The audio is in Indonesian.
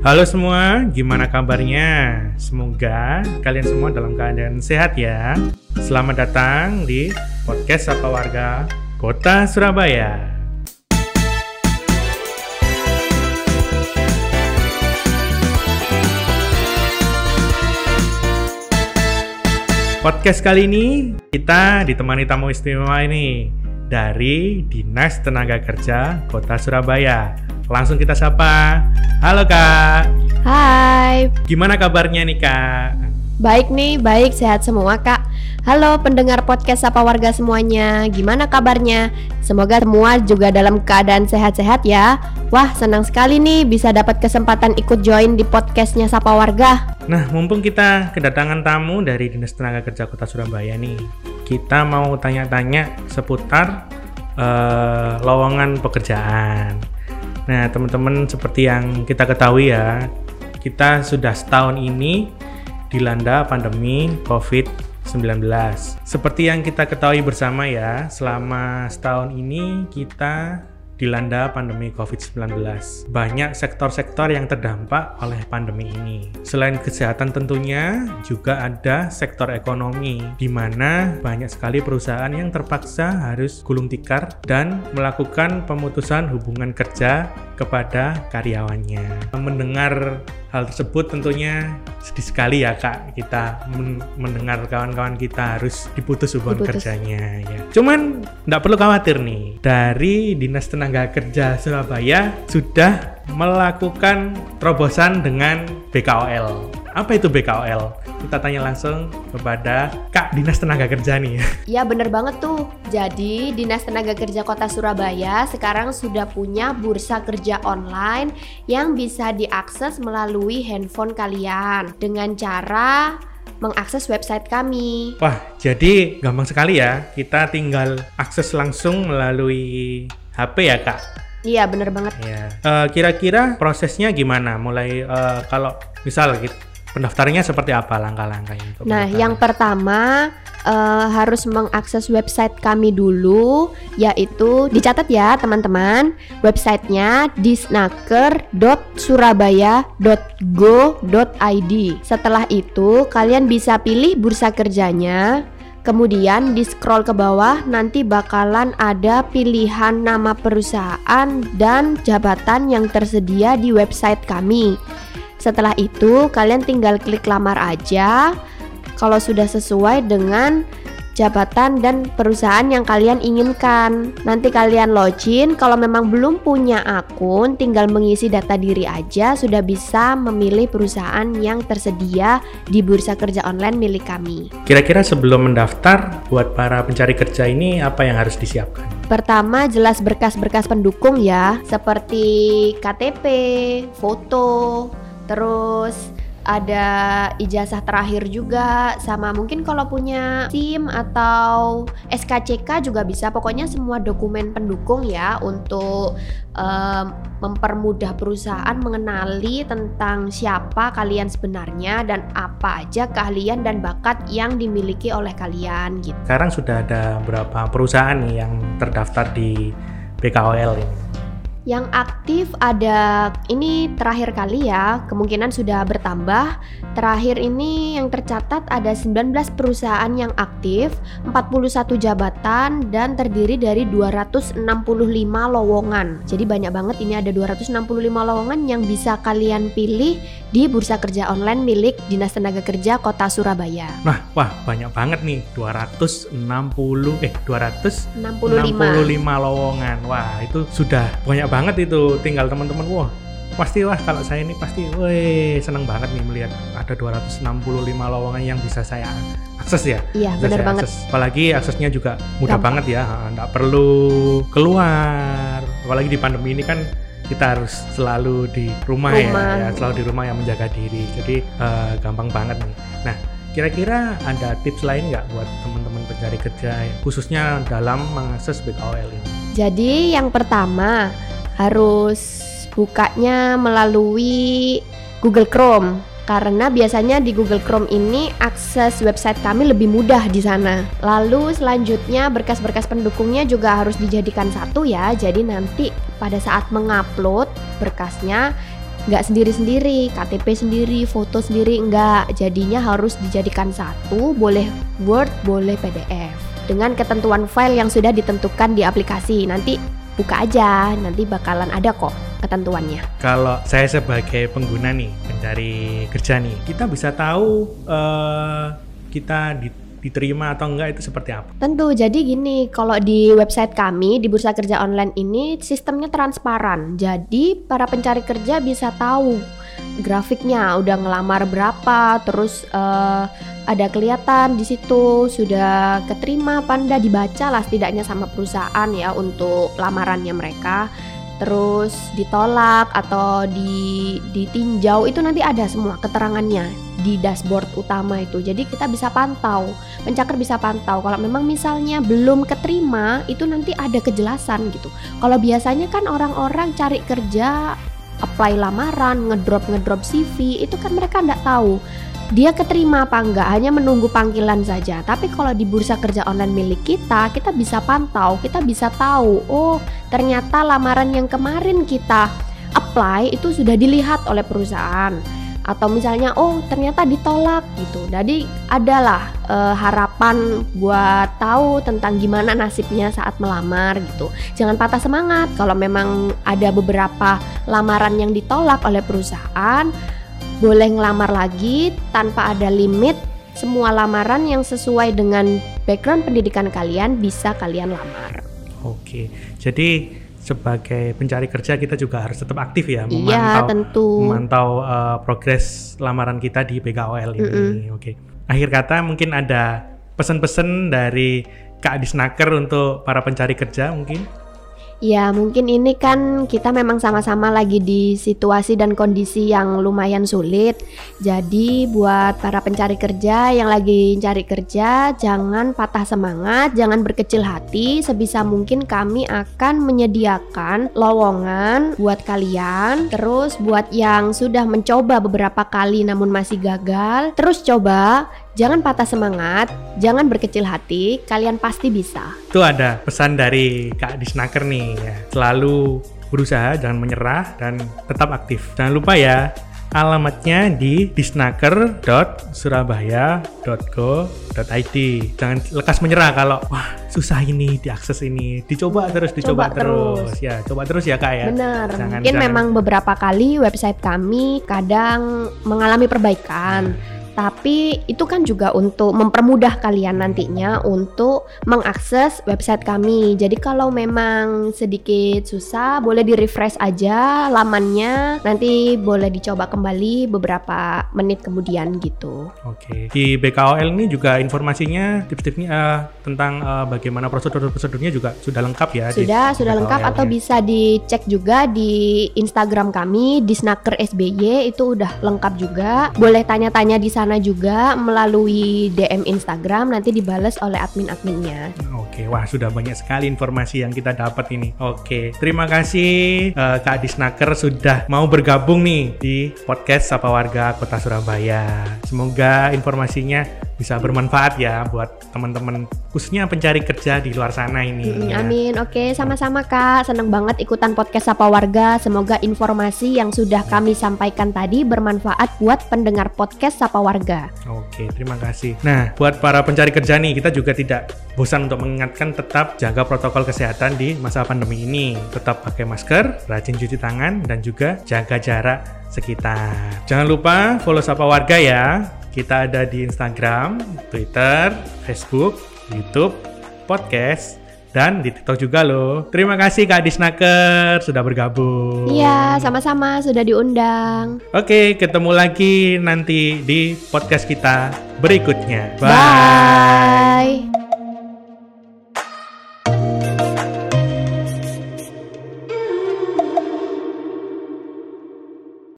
Halo semua, gimana kabarnya? Semoga kalian semua dalam keadaan sehat ya. Selamat datang di Podcast Sapa Warga Kota Surabaya. Podcast kali ini kita ditemani tamu istimewa ini dari Dinas Tenaga Kerja Kota Surabaya. Langsung kita sapa. Halo Kak. Hai. Gimana kabarnya nih Kak? Baik nih, baik, sehat semua Kak. Halo pendengar podcast Sapa Warga semuanya. Gimana kabarnya? Semoga semua juga dalam keadaan sehat-sehat ya. Wah, senang sekali nih bisa dapat kesempatan ikut join di podcastnya Sapa Warga. Nah, mumpung kita kedatangan tamu dari Dinas Tenaga Kerja Kota Surabaya nih, kita mau tanya-tanya seputar lowongan pekerjaan. Nah, teman-teman, seperti yang kita ketahui ya, kita sudah setahun ini dilanda pandemi COVID-19. Seperti yang kita ketahui bersama ya, selama setahun ini kita dilanda pandemi COVID-19. Banyak sektor-sektor yang terdampak oleh pandemi ini. Selain kesehatan tentunya, juga ada sektor ekonomi, di mana banyak sekali perusahaan yang terpaksa harus gulung tikar dan melakukan pemutusan hubungan kerja kepada karyawannya. Mendengar hal tersebut tentunya sedih sekali ya Kak, kita mendengar kawan-kawan kita harus diputus hubungan kerjanya ya. Cuman nggak perlu khawatir nih, dari Dinas Tenaga Kerja Surabaya sudah melakukan terobosan dengan BKOL. Apa itu BKOL? Kita tanya langsung kepada Kak Dinas Tenaga Kerja nih. Ya bener banget tuh. Jadi Dinas Tenaga Kerja Kota Surabaya sekarang sudah punya bursa kerja online yang bisa diakses melalui handphone kalian dengan cara mengakses website kami. Wah, jadi gampang sekali ya. Kita tinggal akses langsung melalui HP ya Kak? Iya bener banget. Ya. Kira-kira prosesnya gimana? Mulai kalau misal gitu, pendaftarannya seperti apa langkah-langkahnya? Nah, yang pertama harus mengakses website kami dulu, yaitu dicatat ya teman-teman, websitenya disnaker.surabaya.go.id. Setelah itu kalian bisa pilih bursa kerjanya. Kemudian di scroll ke bawah nanti bakalan ada pilihan nama perusahaan dan jabatan yang tersedia di website kami. Setelah itu kalian tinggal klik lamar aja kalau sudah sesuai dengan jabatan dan perusahaan yang kalian inginkan. Nanti kalian login, kalau memang belum punya akun tinggal mengisi data diri aja, sudah bisa memilih perusahaan yang tersedia di bursa kerja online milik kami. Kira-kira sebelum mendaftar buat para pencari kerja ini apa yang harus disiapkan? Pertama, jelas berkas-berkas pendukung ya, seperti KTP, foto, terus ada ijazah terakhir juga, sama mungkin kalau punya SIM atau SKCK juga bisa. Pokoknya semua dokumen pendukung ya, untuk mempermudah perusahaan mengenali tentang siapa kalian sebenarnya dan apa aja keahlian dan bakat yang dimiliki oleh kalian gitu. Sekarang sudah ada berapa perusahaan nih yang terdaftar di BKOL ini? Yang aktif ada, ini terakhir kali ya, kemungkinan sudah bertambah. Terakhir ini yang tercatat ada 19 perusahaan yang aktif, 41 jabatan, dan terdiri dari 265 lowongan. Jadi banyak banget, ini ada 265 lowongan yang bisa kalian pilih di bursa kerja online milik Dinas Tenaga Kerja Kota Surabaya. Nah, wah banyak banget nih, 265 lowongan. Wah, itu sudah banyak banget itu. Tinggal teman-teman, wah kalau saya ini pasti seneng banget nih melihat ada 265 lowongan yang bisa saya akses ya. Iya, benar banget. Apalagi aksesnya juga mudah banget ya, nggak perlu keluar. Apalagi di pandemi ini kan kita harus selalu di rumah. Ya, selalu di rumah yang menjaga diri. Jadi gampang banget nih. Nah, kira-kira ada tips lain nggak buat teman-teman pencari kerja khususnya dalam mengakses BKOL ini? Jadi yang pertama harus bukanya melalui Google Chrome, karena biasanya di Google Chrome ini akses website kami lebih mudah di sana. Lalu selanjutnya berkas-berkas pendukungnya juga harus dijadikan satu ya. Jadi nanti pada saat mengupload berkasnya nggak sendiri-sendiri, KTP sendiri, foto sendiri, nggak. Jadinya harus dijadikan satu, boleh Word, boleh PDF. Dengan ketentuan file yang sudah ditentukan di aplikasi. Nanti buka aja, nanti bakalan ada kok ketentuannya. Kalau saya sebagai pengguna nih, pencari kerja nih, kita bisa tahu kita diterima atau enggak itu seperti apa? Tentu, jadi gini, kalau di website kami, di Bursa Kerja Online ini sistemnya transparan. Jadi para pencari kerja bisa tahu grafiknya, udah ngelamar berapa, terus ada kelihatan di situ sudah keterima apa enggak, dibaca lah setidaknya sama perusahaan ya untuk lamarannya mereka. Terus ditolak atau ditinjau, itu nanti ada semua keterangannya di dashboard utama itu. Jadi kita bisa pantau, pencaker bisa pantau. Kalau memang misalnya belum keterima, itu nanti ada kejelasan gitu. Kalau biasanya kan orang-orang cari kerja, apply lamaran, ngedrop CV, itu kan mereka nggak tahu dia keterima apa enggak, hanya menunggu panggilan saja. Tapi kalau di Bursa Kerja Online milik kita bisa pantau, kita bisa tahu, oh ternyata lamaran yang kemarin kita apply itu sudah dilihat oleh perusahaan. Atau misalnya, oh ternyata ditolak gitu. Jadi adalah harapan buat tahu tentang gimana nasibnya saat melamar gitu. Jangan patah semangat kalau memang ada beberapa lamaran yang ditolak oleh perusahaan. Boleh ngelamar lagi tanpa ada limit. Semua lamaran yang sesuai dengan background pendidikan kalian bisa kalian lamar. Oke, jadi sebagai pencari kerja kita juga harus tetap aktif ya, memantau progres lamaran kita di BKOL ini. Oke. Akhir kata mungkin ada pesan-pesan dari Kak Disnaker untuk para pencari kerja mungkin? Ya mungkin ini kan kita memang sama-sama lagi di situasi dan kondisi yang lumayan sulit. Jadi buat para pencari kerja yang lagi cari kerja, jangan patah semangat, jangan berkecil hati. Sebisa mungkin kami akan menyediakan lowongan buat kalian. Terus buat yang sudah mencoba beberapa kali namun masih gagal, terus coba. Jangan patah semangat, jangan berkecil hati, kalian pasti bisa. Itu ada pesan dari Kak Disnaker nih ya. Selalu berusaha, jangan menyerah, dan tetap aktif. Jangan lupa ya, alamatnya di disnaker.surabaya.go.id. Jangan lekas menyerah kalau wah susah ini diakses ini. Dicoba terus. Ya, coba terus ya Kak ya. Benar. Mungkin memang beberapa kali website kami kadang mengalami perbaikan. Tapi itu kan juga untuk mempermudah kalian nantinya untuk mengakses website kami. Jadi kalau memang sedikit susah, boleh di-refresh aja lamannya. Nanti boleh dicoba kembali beberapa menit kemudian gitu. Oke. Di BKOL ini juga informasinya, tips-tipsnya tentang bagaimana prosedur-prosedurnya juga sudah lengkap ya? Sudah lengkap atau bisa dicek juga di Instagram kami, Disnaker SBY, itu udah lengkap juga. Boleh tanya-tanya di sana juga melalui DM Instagram, nanti dibales oleh admin-adminnya. Oke, wah sudah banyak sekali informasi yang kita dapat ini. Oke, terima kasih Kak Disnaker sudah mau bergabung nih di podcast Sapa Warga Kota Surabaya. Semoga informasinya bisa bermanfaat ya buat teman-teman khususnya pencari kerja di luar sana ini. Amin. Oke, sama-sama Kak. Senang banget ikutan podcast Sapa Warga. Semoga informasi yang sudah kami sampaikan tadi bermanfaat buat pendengar podcast Sapa Warga. Oke, terima kasih. Nah, buat para pencari kerja nih, kita juga tidak bosan untuk mengingatkan tetap jaga protokol kesehatan di masa pandemi ini. Tetap pakai masker, rajin cuci tangan, dan juga jaga jarak sekitar. Jangan lupa follow Sapa Warga ya. Kita ada di Instagram, Twitter, Facebook, YouTube, podcast, dan di TikTok juga loh. Terima kasih Kak Disnaker sudah bergabung. Iya, sama-sama sudah diundang. Oke, ketemu lagi nanti di podcast kita berikutnya. Bye.